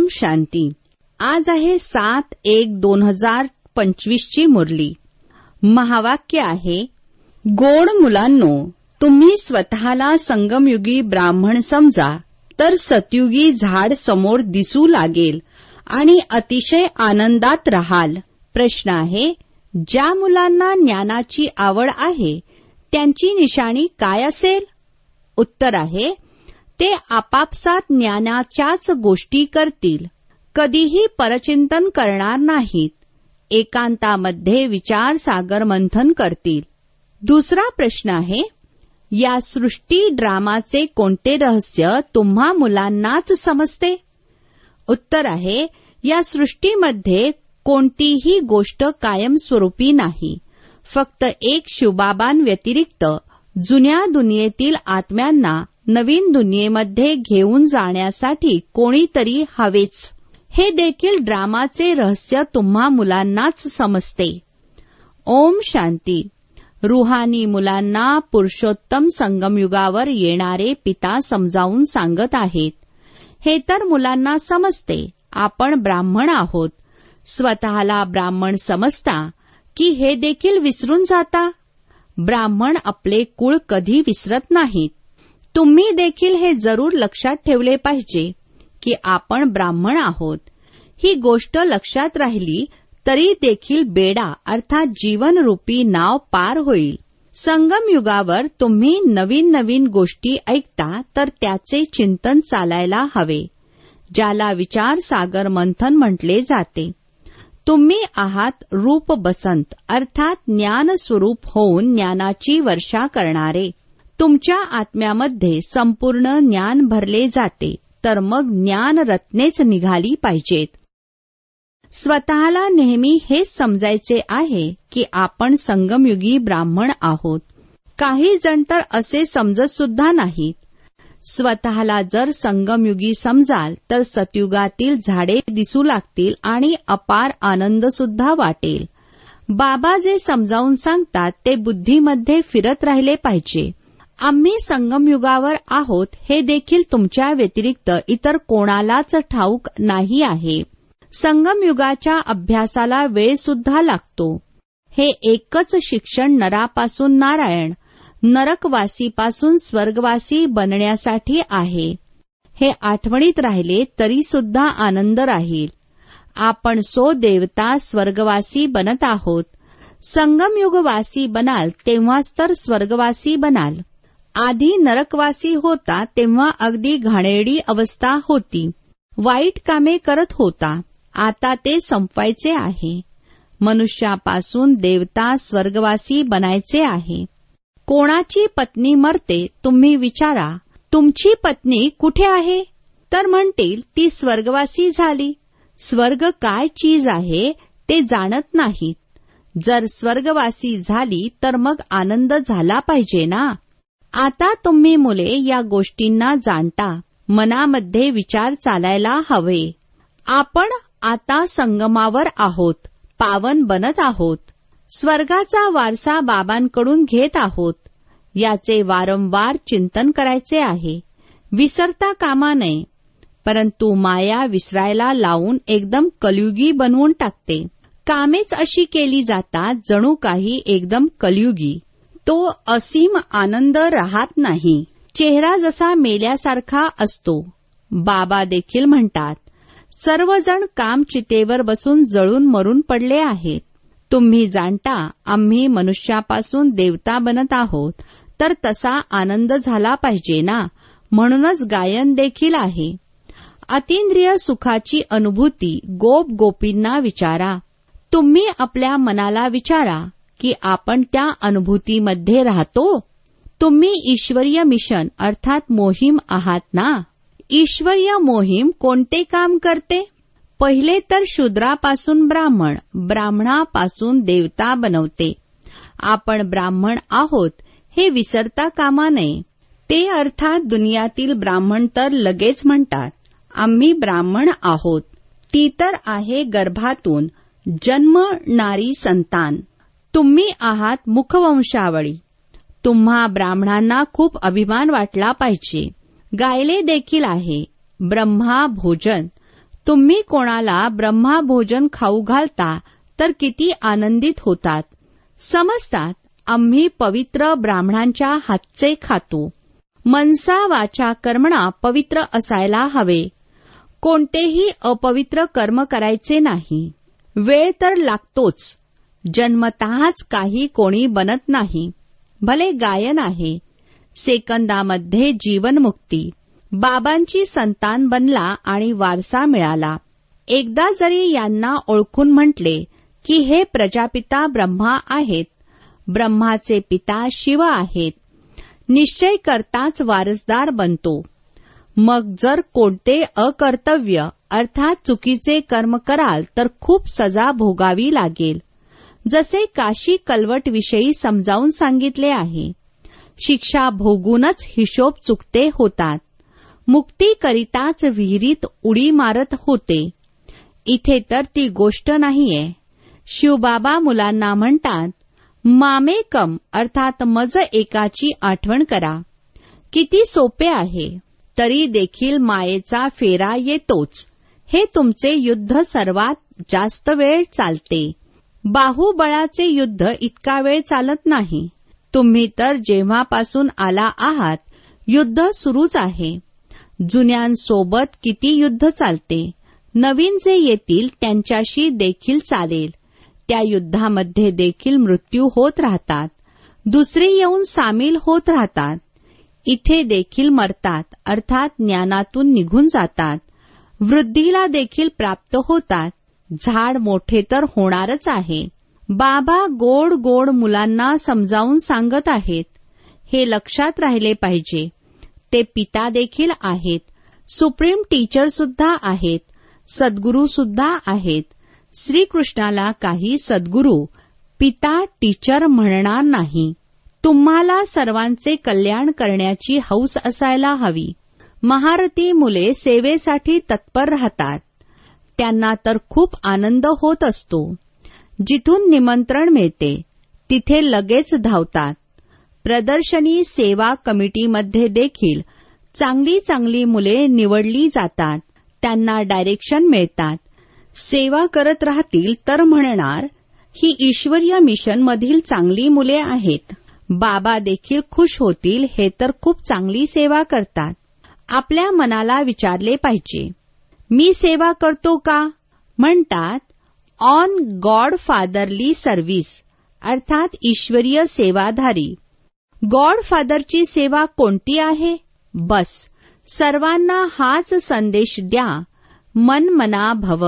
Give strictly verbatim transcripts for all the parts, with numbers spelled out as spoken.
ओम शांती. आज आहे सात एक दोन हजार पंचवीस ची मुरली. महावाक्य आहे, गोड मुलांनो, तुम्ही स्वतःला संगमयुगी ब्राह्मण समजा तर सतयुगी झाड समोर दिसू लागेल आणि अतिशय आनंदात राहाल. प्रश्न आहे, ज्या मुलांना ज्ञानाची आवड आहे त्यांची निशाणी काय असेल? उत्तर आहे, ते आपापसात ज्ञानाच्याच गोष्टी करतील, कधीही परचिंतन करणार नाहीत, एकांतामध्ये विचार सागर मंथन करतील. दुसरा प्रश्न आहे, या सृष्टी ड्रामाचे कोणते रहस्य तुम्हा मुलांनाच समजते? उत्तर आहे, या सृष्टीमध्ये कोणतीही गोष्ट कायमस्वरूपी नाही. फक्त एक शिवबाबांव्यतिरिक्त जुन्या दुनियेतील आत्म्यांना नवीन दुनियेमध्ये घेऊन जाण्यासाठी कोणीतरी हवेच. हे देखील ड्रामाचे रहस्य तुम्हा मुलांनाच समजते. ओम शांती. रुहानी मुलांना पुरुषोत्तम संगमयुगावर येणारे पिता समजावून सांगत आहेत. हे तर मुलांना समजते, आपण ब्राह्मण आहोत. स्वतःला ब्राह्मण समजता की हे देखील विसरून जाता? ब्राह्मण आपले कुळ कधी विसरत नाहीत. तुम्ही देखील हे जरूर लक्षात ठेवले पाहिजे की आपण ब्राह्मण आहोत. ही गोष्ट लक्षात राहिली तरी देखील बेडा अर्थात जीवनरूपी नाव पार होईल. संगमयुगावर तुम्ही नवीन नवीन गोष्टी ऐकता तर त्याचे चिंतन चालायला हवे, ज्याला विचार सागर मंथन म्हटले जाते. तुम्ही आहात रूप बसंत अर्थात ज्ञान स्वरूप होऊन ज्ञानाची वर्षा करणारे. तुमच्या आत्म्यामध्ये संपूर्ण ज्ञान भरले जाते, तर मग ज्ञान रत्नेच निघाली पाहिजेत. स्वतःला नेहमी हेच समजायचे आहे की आपण संगमयुगी ब्राह्मण आहोत. काही जण तर असे समजत सुद्धा नाहीत. स्वतःला जर संगमयुगी समजाल तर सतयुगातील झाडे दिसू लागतील आणि अपार आनंद सुद्धा वाटेल. बाबा जे समजावून सांगतात ते बुद्धीमध्ये फिरत राहिले पाहिजे. आम्ही संगमयुगावर आहोत हे देखील तुमच्या व्यतिरिक्त इतर कोणालाच ठाऊक नाही आहे. संगमयुगाच्या अभ्यासाला वेळ सुद्धा लागतो. हे एकच शिक्षण नरापासून नारायण, नरकवासीपासून स्वर्गवासी बनण्यासाठी आहे. हे आठवणीत राहिले तरी सुद्धा आनंद राहील. आपण सो देवता स्वर्गवासी बनत आहोत. संगमयुगवासी बनाल तेव्हाच तर स्वर्गवासी बनाल. आधी नरकवासी होता तेव्हा अगदी घाणेरडी अवस्था होती. वाईट कामे करत होता. आता ते संपवायचे आहे. मनुष्यापासून देवता स्वर्गवासी बनायचे आहे. कोणाची पत्नी मरते तुम्ही विचारा, तुमची पत्नी कुठे आहे? तर म्हणतील ती स्वर्गवासी झाली. स्वर्ग काय चीज आहे ते जाणत नाहीत. जर स्वर्गवासी झाली तर मग आनंद झाला पाहिजे ना. आता तुम्ही मुले या गोष्टींना जाणता. मनामध्ये विचार चालायला हवे. आपण आता संगमावर आहोत, पावन बनत आहोत. स्वर्गाचा वारसा बाबांकडून घेत आहोत. याचे वारंवार चिंतन करायचे आहे. विसरता कामा नये. परंतु माया विसरायला लावून एकदम कलियुगी बनवून टाकते. कामेच अशी केली जातात जणू काही एकदम कलियुगी. तो असीम आनंद राहत नाही. चेहरा जसा मेल्यासारखा असतो. बाबा देखील म्हणतात, सर्वजण कामचितेवर बसून जळून मरून पडले आहेत. तुम्ही जाणता आम्ही मनुष्यापासून देवता बनत आहोत, तर तसा आनंद झाला पाहिजे ना. म्हणूनच गायन देखील आहे. अतींद्रिय सुखाची अनुभूती गोप गोपींना विचारा. तुम्ही आपल्या मनाला विचारा की आपण त्या अनुभूतीमध्ये राहतो. तुम्ही ईश्वरीय मिशन अर्थात मोहीम आहात ना. ईश्वरीय मोहीम कोणते काम करते? पहिले तर शूद्रापासून ब्राह्मण, ब्राह्मणापासून देवता बनवते. आपण ब्राह्मण आहोत हे विसरता कामा नये. ते अर्थात दुनियातील ब्राह्मण तर लगेच म्हणतात आम्ही ब्राह्मण आहोत. ती तर आहे गर्भातून जन्मणारी संतान. तुम्ही आहात मुखवंशावळी. तुम्हा ब्राह्मणांना खूप अभिमान वाटला पाहिजे. गायले देखील आहे ब्रह्मा भोजन. तुम्ही कोणाला ब्रह्माभोजन खाऊ घालता तर किती आनंदित होतात. समजतात आम्ही पवित्र ब्राह्मणांच्या हातचे खातो. मनसा वाचा कर्मणा पवित्र असायला हवे. कोणतेही अपवित्र कर्म करायचे नाही. वेळ तर लागतोच. जन्मतःच काही कोणी बनत नाही. भले गायन आहे. सेकंदामध्ये जीवनमुक्ती. बाबांची संतान बनला आणि वारसा मिळाला. एकदा जरी यांना ओळखून म्हटले की हे प्रजापिता ब्रह्मा आहेत, ब्रह्माचे पिता शिव आहेत, निश्चय करताच वारसदार बनतो. मग जर कोणते अकर्तव्य अर्थात चुकीचे कर्म कराल तर खूप सजा भोगावी लागेल. जसे काशी कलवट विषयी समजावून सांगितले आहे. शिक्षा भोगूनच हिशोब चुकते होतात. मुक्तीकरिताच विहिरीत उडी मारत होते. इथे तर ती गोष्ट नाहीये. शिवबाबा मुलांना म्हणतात, मामेकम अर्थात मज एकाची आठवण करा. किती सोपे आहे. तरी देखील मायेचा फेरा येतोच. हे तुमचे युद्ध सर्वात जास्त वेळ चालते. बाहुबळाचे युद्ध इतका वेळ चालत नाही. तुम्ही तर जेव्हापासून आला आहात युद्ध सुरूच आहे. जुन्यांसोबत किती युद्ध चालते. नवीन जे येतील त्यांच्याशी देखील चालेल. त्या युद्धामध्ये देखील मृत्यू होत राहतात. दुसरे येऊन सामील होत राहतात. इथे देखील मरतात अर्थात ज्ञानातून निघून जातात. वृद्धीला देखील प्राप्त होतात. झाड मोठे तर होणारच आहे. बाबा गोड गोड मुलांना समजावून सांगत आहेत. हे लक्षात राहिले पाहिजे. ते पिता देखील आहेत. सुप्रीम टीचर सुद्धा आहेत. सद्गुरू सुद्धा आहेत. श्रीकृष्णाला काही सद्गुरू पिता टीचर म्हणणार नाही. तुम्हाला सर्वांचे कल्याण करण्याची हौस असायला हवी. महारथी मुले सेवेसाठी तत्पर राहतात. त्यांना तर खूप आनंद होत असतो. जिथून निमंत्रण मिळते तिथे लगेच धावतात. प्रदर्शनी सेवा कमिटीमध्ये देखील चांगली चांगली मुले निवडली जातात. त्यांना डायरेक्शन मिळतात. सेवा करत राहतील तर म्हणणार ही ईश्वरीय मिशन मधील चांगली मुले आहेत. बाबा देखील खुश होतील. हे तर खूप चांगली सेवा करतात. आपल्या मनाला विचारले पाहिजे, मी सेवा करतो का? म्हणतात ऑन गॉड फादरली सर्व्हिस अर्थात ईश्वरीय सेवाधारी. गॉड फादरची सेवा कोणती आहे? बस सर्वांना हाच संदेश द्या, मन मना भव.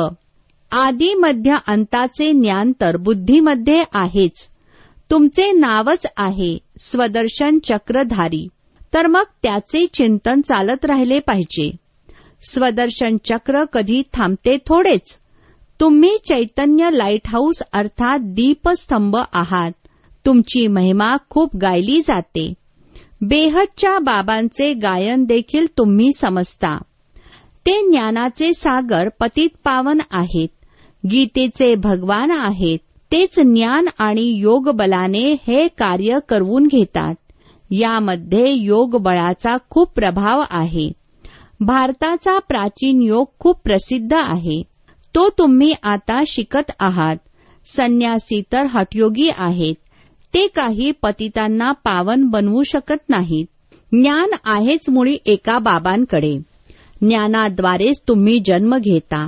आदी मध्य अंताचे ज्ञान तर बुद्धीमध्ये आहेच. तुमचे नावच आहे स्वदर्शन चक्रधारी. तर मग त्याचे चिंतन चालत राहिले पाहिजे. स्वदर्शन चक्र कधी थांबते थोडेच. तुम्ही चैतन्य लाईट हाऊस अर्थात दीपस्तंभ आहात. तुमची महिमा खूप गायली जाते. बेहदच्या बाबांचे गायन देखील तुम्ही समजता. ते ज्ञानाचे सागर पतित पावन आहेत. गीतेचे भगवान आहेत. तेच ज्ञान आणि योग बलाने हे कार्य करवून घेतात. यामध्ये योग बळाचा खूप प्रभाव आहे. भारताचा प्राचीन योग खूप प्रसिद्ध आहे. तो तुम्ही आता शिकत आहात. संन्यासी तर हठयोगी आहेत. ते काही पतितांना पावन बनवू शकत नाहीत. ज्ञान आहेच मुळी एका बाबांकडे. ज्ञानाद्वारेच तुम्ही जन्म घेता.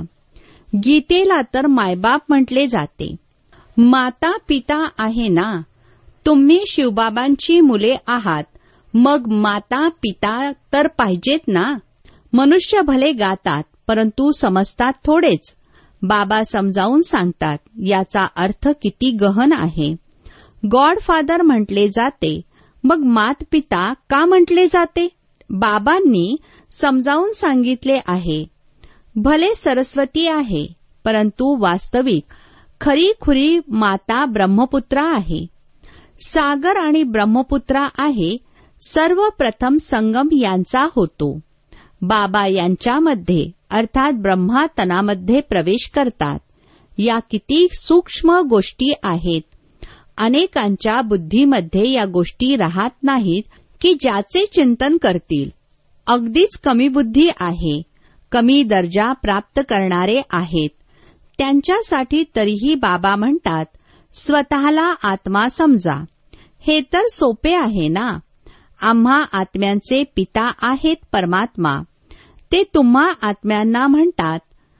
गीतेला तर मायबाप म्हटले जाते. माता पिता आहे ना. तुम्ही शिवबाबांची मुले आहात. मग माता पिता तर पाहिजेत ना. मनुष्य भले गातात परंतु समजतात थोडेच. बाबा समजावून सांगतात. याचा अर्थ किती गहन आहे. गॉड फादर म्हटले जाते. मग मात पिता का म्हटले जाते? बाबांनी समजावून सांगितले आहे. भले सरस्वती आहे परंतु वास्तविक खरी खुरी माता ब्रह्मपुत्रा आहे. सागर आणि ब्रह्मपुत्रा आहे. सर्वप्रथम संगम यांचा होतो. बाबा यांच्यामध्ये अर्थात ब्रह्मातनामध्ये प्रवेश करतात. या किती सूक्ष्म गोष्टी आहेत. अनेकांच्या बुद्धीमध्ये या गोष्टी राहत नाहीत की ज्याचे चिंतन करतील. अगदीच कमी बुद्धी आहे. कमी दर्जा प्राप्त करणारे आहेत. त्यांच्यासाठी तरीही बाबा म्हणतात, स्वतःला आत्मा समजा. हे तर सोपे आहे ना. आम्हा आत्म्यांचे पिता आहेत परमात्मा. ते तुम्हा आत्म्यांना म्हणतात,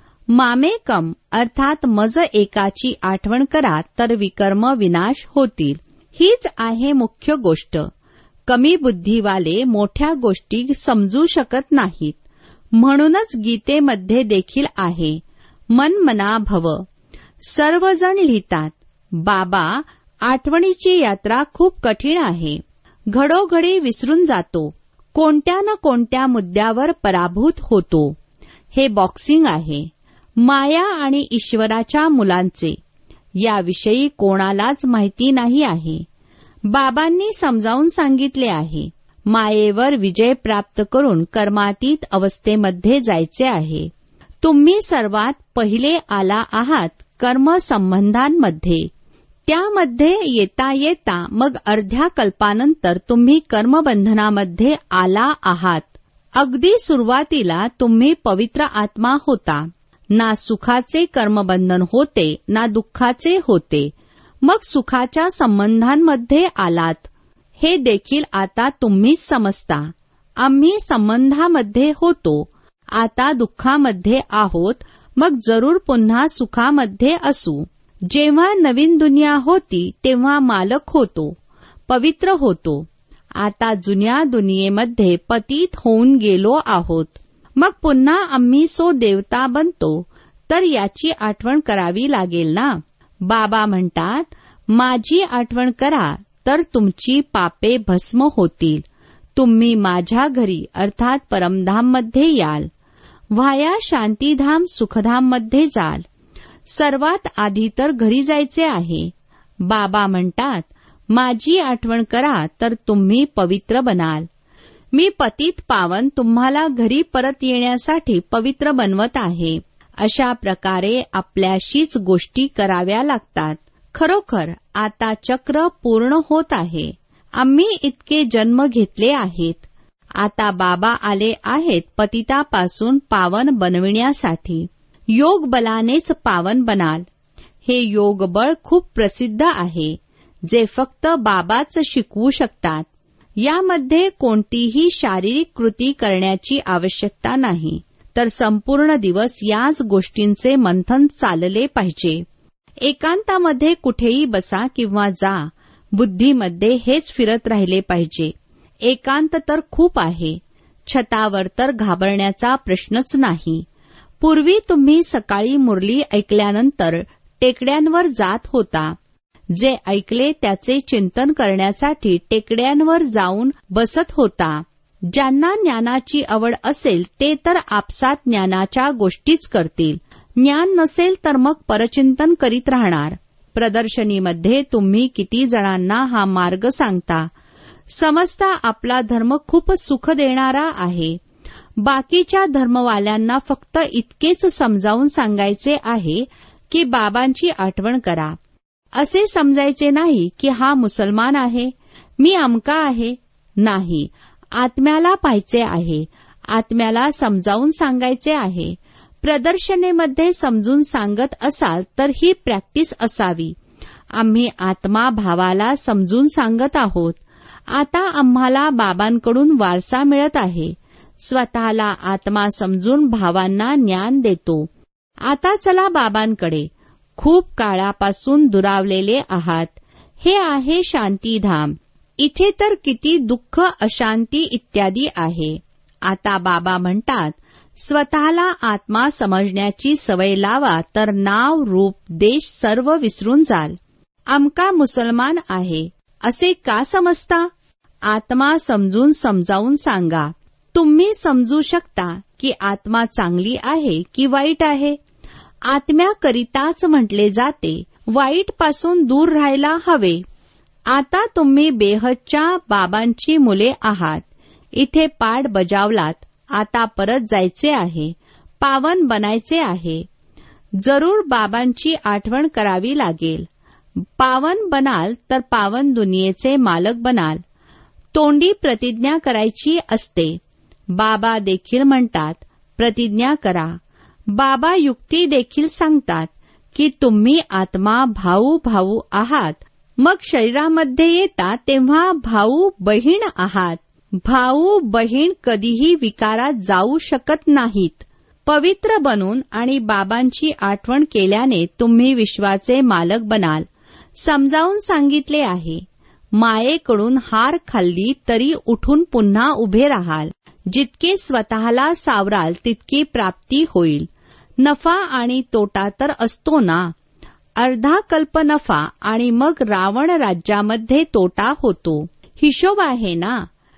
मामेकम अर्थात मज एकाची आठवण करा तर विकर्म विनाश होतील. हीच आहे मुख्य गोष्ट. कमी बुद्धीवाले मोठ्या गोष्टी समजू शकत नाहीत. म्हणूनच गीतेमध्ये देखील आहे, मन मना भव. सर्वजण लिहितात, बाबा आठवणीची यात्रा खूप कठीण आहे. घडोघडी विसरून जातो. कोणत्या न कोणत्या मुद्द्यावर पराभूत होतो. हे बॉक्सिंग आहे. माया आणि ईश्वराच्या मुलांचे. याविषयी कोणालाच माहिती नाही आहे. बाबांनी समजावून सांगितले आहे, मायेवर विजय प्राप्त करून कर्मातीत अवस्थेमध्ये जायचे आहे. तुम्ही सर्वात पहिले आला आहात कर्म संबंधांमध्ये. त्यामध्ये येता येता मग अर्ध्या कल्पानंतर तुम्ही कर्मबंधनामध्ये आला आहात. अगदी सुरुवातीला तुम्ही पवित्र आत्मा होता. ना सुखाचे कर्मबंधन होते ना दुःखाचे होते. मग सुखाच्या संबंधांमध्ये आलात. हे देखील आता तुम्हीच समजता. आम्ही संबंधामध्ये होतो, आता दुःखामध्ये आहोत, मग जरूर पुन्हा सुखामध्ये असू. जेव्हा नवीन दुनिया होती तेव्हा मालक होतो, पवित्र होतो. आता जुन्या दुनियेमध्ये पतित होऊन गेलो आहोत. मग पुन्हा आम्ही सो देवता बनतो, तर याची आठवण करावी लागेल ना. बाबा म्हणतात, माझी आठवण करा तर तुमची पापे भस्म होतील. तुम्ही माझ्या घरी अर्थात परमधाममध्ये याल. व्हाया शांतीधाम सुखधाममध्ये जाल. सर्वात आधी तर घरी जायचे आहे. बाबा म्हणतात, माझी आठवण करा तर तुम्ही पवित्र बनाल. मी पतित पावन तुम्हाला घरी परत येण्यासाठी पवित्र बनवत आहे. अशा प्रकारे आपल्याशीच गोष्टी कराव्या लागतात. खरोखर आता चक्र पूर्ण होत आहे. आम्ही इतके जन्म घेतले आहेत. आता बाबा आले आहेत पतितापासून पावन बनविण्यासाठी. योग बलानेच पावन बनाल. हे योग बळ खूप प्रसिद्ध आहे, जे फक्त बाबाच शिकवू शकतात. यामध्ये कोणतीही शारीरिक कृती करण्याची आवश्यकता नाही. तर संपूर्ण दिवस याच गोष्टींचे मंथन चालले पाहिजे. एकांतामध्ये कुठेही बसा किंवा जा, बुद्धीमध्ये हेच फिरत राहिले पाहिजे. एकांत तर खूप आहे. छतावर तर घाबरण्याचा प्रश्नच नाही. पूर्वी तुम्ही सकाळी मुरली ऐकल्यानंतर टेकड्यांवर जात होता. जे ऐकले त्याचे चिंतन करण्यासाठी टेकड्यांवर जाऊन बसत होता. ज्यांना ज्ञानाची आवड असेल ते तर आपसात ज्ञानाच्या गोष्टीच करतील. ज्ञान नसेल तर मग परचिंतन करीत राहणार. प्रदर्शनीमध्ये तुम्ही किती जणांना हा मार्ग सांगता. समजता आपला धर्म खूप सुख देणारा आहे. बाकीच्या धर्मवाल्यांना फक्त इतकेच समजावून सांगायचे आहे की बाबांची आठवण करा. असे समजायचे नाही की हा मुसलमान आहे, मी अमका आहे. नाही, आत्म्याला पाहायचे आहे. आत्म्याला समजावून सांगायचे आहे. प्रदर्शनेमध्ये समजून सांगत असाल तर ही प्रॅक्टिस असावी. आम्ही आत्मा भावाला समजून सांगत आहोत. आता आम्हाला बाबांकडून वारसा मिळत आहे. स्वतःला आत्मा समजून भावांना ज्ञान देतो. आता चला बाबांकडे. खूप काळापासून दुरावलेले आहात. हे आहे शांतीधाम. इथे तर किती दुःख, अशांती इत्यादी आहे. आता बाबा म्हणतात, स्वतःला आत्मा समजण्याची सवय लावा तर नाव, रूप, देश सर्व विसरून जाल. अमका मुसलमान आहे असे का समजता? आत्मा समजून समजावून सांगा. तुम्ही समजू शकता की आत्मा चांगली आहे की वाईट आहे. आत्म्याकरिताच म्हटले जाते, वाईट पासून दूर राहायला हवे. आता तुम्ही बेहदच्या बाबांची मुले आहात. इथे पाठ बजावलात. आता परत जायचे आहे. पावन बनायचे आहे. जरूर बाबांची आठवण करावी लागेल. पावन बनाल तर पावन दुनियेचे मालक बनाल. तोंडी प्रतिज्ञा करायची असते. बाबा देखील म्हणतात, प्रतिज्ञा करा. बाबा युक्ती देखील सांगतात की तुम्ही आत्मा भाऊ भाऊ आहात, मग शरीरामध्ये येता तेव्हा भाऊ बहीण आहात. भाऊ बहीण कधीही विकारात जाऊ शकत नाहीत. पवित्र बनून आणि बाबांची आठवण केल्याने तुम्ही विश्वाचे मालक बनाल. समजावून सांगितले आहे, मायेकडून हार खाल्ली तरी उठून पुन्हा उभे राहाल. जितके स्वतःला सावराल तितकी प्राप्ती होईल. नफा आणि तोटा तर असतो ना. अर्धा कल्प नफा आणि मग रावण राज्यामध्ये तोटा होतो. हिशोब आहे ना.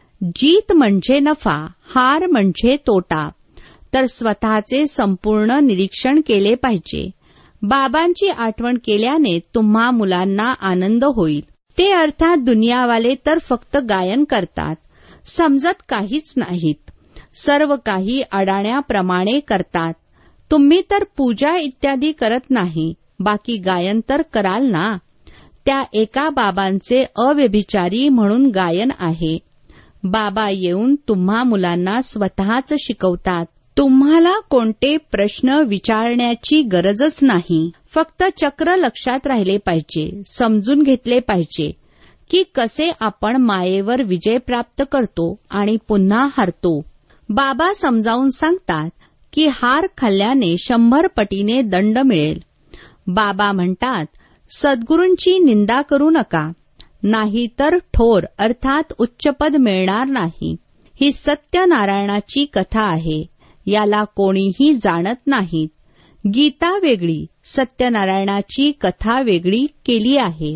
जीत म्हणजे नफा, हार म्हणजे तोटा. तर स्वतःचे संपूर्ण निरीक्षण केले पाहिजे. बाबांची आठवण केल्याने तुम्हा मुलांना आनंद होईल. ते अर्थात दुनियावाले तर फक्त गायन करतात, समजत काहीच नाहीत. सर्व काही अडाण्याप्रमाणे करतात. तुम्ही तर पूजा इत्यादी करत नाही, बाकी गायन तर कराल ना. त्या एका बाबांचे अव्यभिचारी म्हणून गायन आहे. बाबा येऊन तुम्हा मुलांना स्वतःच शिकवतात. तुम्हाला कोणते प्रश्न विचारण्याची गरजच नाही. फक्त चक्र लक्षात राहिले पाहिजे. समजून घेतले पाहिजे की कसे आपण मायेवर विजय प्राप्त करतो आणि पुन्हा हरतो. बाबा समजावून सांगतात की हार खाल्ल्याने शंभर पटीने दंड मिळेल. बाबा म्हणतात, सद्गुरूंची निंदा करू नका, नाही तर ठोर अर्थात उच्चपद मिळणार नाही. ही सत्यनारायणाची कथा आहे. याला कोणीही जाणत नाहीत. गीता वेगळी, सत्यनारायणाची कथा वेगळी केली आहे.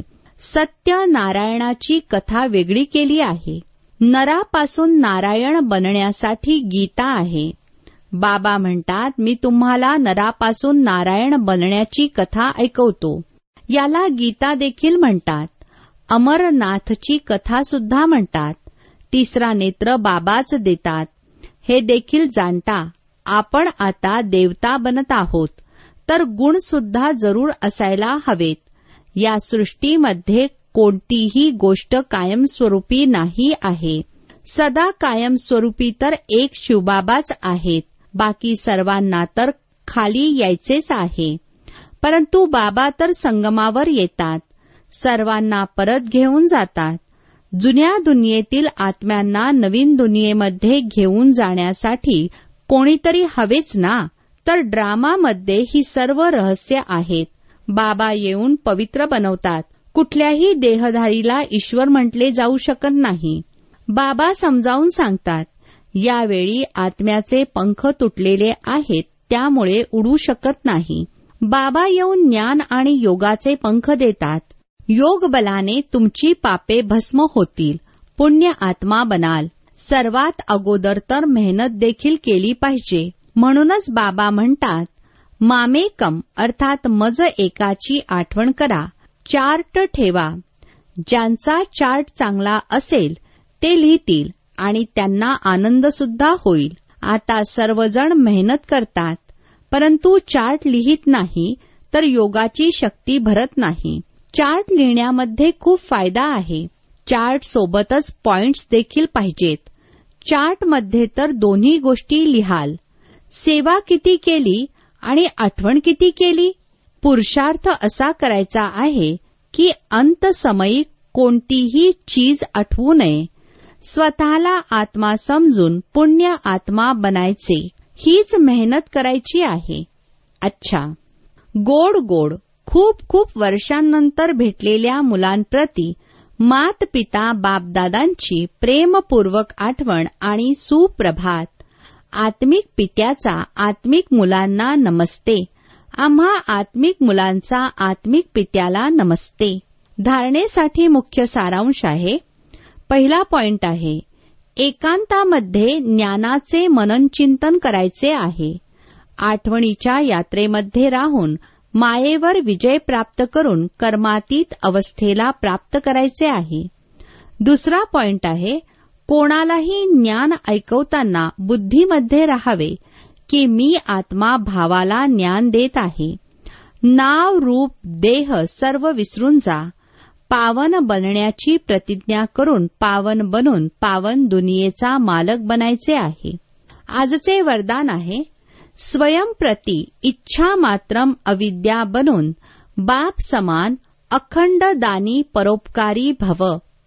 सत्यनारायणाची कथा वेगळी केली आहे. नरापासून नारायण बनण्यासाठी गीता आहे. बाबा म्हणतात, मी तुम्हाला नरापासून नारायण बनण्याची कथा ऐकवतो. याला गीता देखील म्हणतात. अमरनाथची कथा सुद्धा म्हणतात. तिसरा नेत्र बाबाच देतात. हे देखील जाणता आपण आता देवता बनत आहोत, तर गुण सुद्धा जरूर असायला हवेत. या सृष्टीमध्ये कोणतीही गोष्ट कायमस्वरूपी नाही आहे. सदा कायमस्वरूपी तर एक शिवबाबाच आहेत. बाकी सर्वांना तर खाली यायचेच आहे. परंतु बाबा तर संगमावर येतात, सर्वांना परत घेऊन जातात. जुन्या दुनियेतील आत्म्यांना नवीन दुनियेमध्ये घेऊन जाण्यासाठी कोणीतरी हवेच ना. तर ड्रामामध्ये ही सर्व रहस्य आहेत. बाबा येऊन पवित्र बनवतात. कुठल्याही देहधारीला ईश्वर म्हटले जाऊ शकत नाही. बाबा समजावून सांगतात, यावेळी आत्म्याचे पंख तुटलेले आहेत, त्यामुळे उडू शकत नाही. बाबा येऊन ज्ञान आणि योगाचे पंख देतात. योग बलाने तुमची पापे भस्म होतील, पुण्य आत्मा बनाल. सर्वात अगोदर तर मेहनत देखील केली पाहिजे. म्हणूनच बाबा म्हणतात, मामेकम अर्थात मज एकाची आठवण करा. चार्ट ठेवा. ज्यांचा चार्ट चांगला असेल ते लिहितील आणि त्यांना आनंद सुद्धा होईल. आता सर्वजण मेहनत करतात, परंतु चार्ट लिहित नाही तर योगाची शक्ती भरत नाही. चार्ट लिहिण्यामध्ये खूप फायदा आहे. चार्ट सोबतच पॉइंट्स देखील पाहिजेत. चार्टमध्ये तर दोन्ही गोष्टी लिहाल. सेवा किती केली आणि आठवण किती केली. पुरुषार्थ असा करायचा आहे की अंतसमयी कोणतीही चीज आठवू नये. स्वतःला आत्मा समजून पुण्य आत्मा बनायचे, हीच मेहनत करायची आहे. अच्छा, गोड गोड खूप खूप वर्षांनंतर भेटलेल्या मुलांप्रती मात पिता बापदादांची प्रेमपूर्वक आठवण आणि सुप्रभात. आत्मिक पित्याचा आत्मिक मुलांना नमस्ते. आम्हा आत्मिक मुलांचा आत्मिक पित्याला नमस्ते. धारणेसाठी मुख्य सारांश आहे. पहिला पॉइंट आहे, एकांतामध्ये ज्ञानाचे मननचिंतन करायचे आहे. आठवणीच्या यात्रेमध्ये राहून मायेवर विजय प्राप्त करून कर्मातीत अवस्थेला प्राप्त करायचे आहे. दुसरा पॉइंट आहे, कोणालाही ज्ञान ऐकवताना बुद्धीमध्ये राहावे की मी आत्मा भावाला ज्ञान देत आहे. नाव रूप देह सर्व विसरून जा. पावन बनण्याची प्रतिज्ञा करून पावन बनून पावन दुनियेचा मालक बनायचे आहे. आजचे वरदान आहे, स्वयंप्रती इच्छा मात्रम अविद्या बनून बाप समान अखंड दानी परोपकारी भव.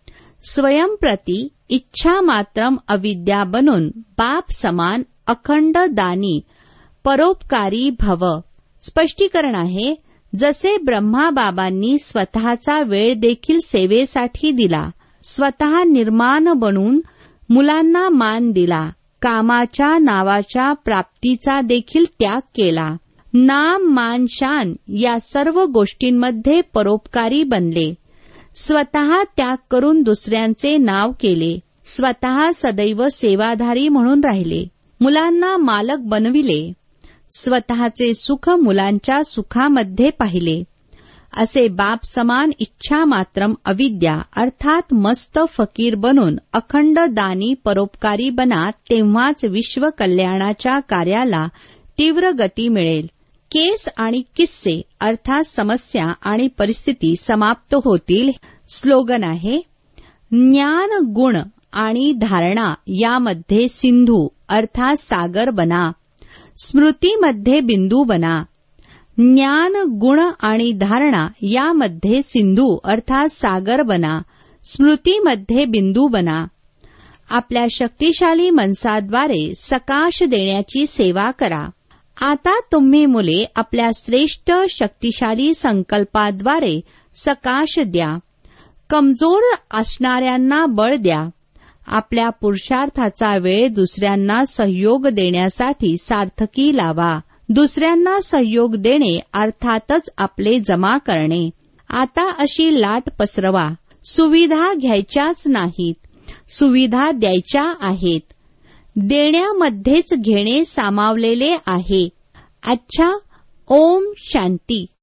स्वयंप्रती इच्छा मात्रम अविद्या बनून बाप समान अखंड दानी परोपकारी भव. स्पष्टीकरण आहे, जसे ब्रह्माबाबांनी स्वतःचा वेळ देखील सेवेसाठी दिला, स्वतः निर्माण बनून मुलांना मान दिला, कामाच्या नावाच्या प्राप्तीचा देखील त्याग केला, नाम मान शान या सर्व गोष्टींमध्ये परोपकारी बनले, स्वतः त्याग करून दुसऱ्यांचे नाव केले, स्वतः सदैव सेवाधारी म्हणून राहिले, मुलांना मालक बनविले, स्वतःचे सुख मुलांच्या सुखामध्ये पाहिले. असे बाप समान इच्छा मात्रम अविद्या अर्थात मस्त फकीर बनून अखंड दानी परोपकारी बना, तेव्हाच विश्व कल्याणाच्या कार्याला तीव्र गती मिळेल. केस आणि किस्से अर्थात समस्या आणि परिस्थिती समाप्त होतील. स्लोगन आहे, ज्ञान गुण आणि धारणा यामध्ये सिंधू अर्थात सागर बना, स्मृतीमध्ये बिंदू बना. ज्ञान गुण आणि धारणा यामध्ये सिंधू अर्थात सागर बना, स्मृतीमध्ये बिंदू बना. आपल्या शक्तिशाली मनसाद्वारे सकाश देण्याची सेवा करा. आता तुम्ही मुले आपल्या श्रेष्ठ शक्तिशाली संकल्पाद्वारे सकाश द्या. कमजोर असणाऱ्यांना बळ द्या. आपल्या पुरुषार्थाचा वेळ दुसऱ्यांना सहयोग देण्यासाठी सार्थकी लावा. दुसऱ्यांना सहयोग देणे अर्थातच आपले जमा करणे. आता अशी लाट पसरवा. सुविधा घ्यायच्याच नाहीत, सुविधा द्यायच्या आहेत. देण्यामध्येच घेणे सामावलेले आहे. अच्छा. ओम शांती.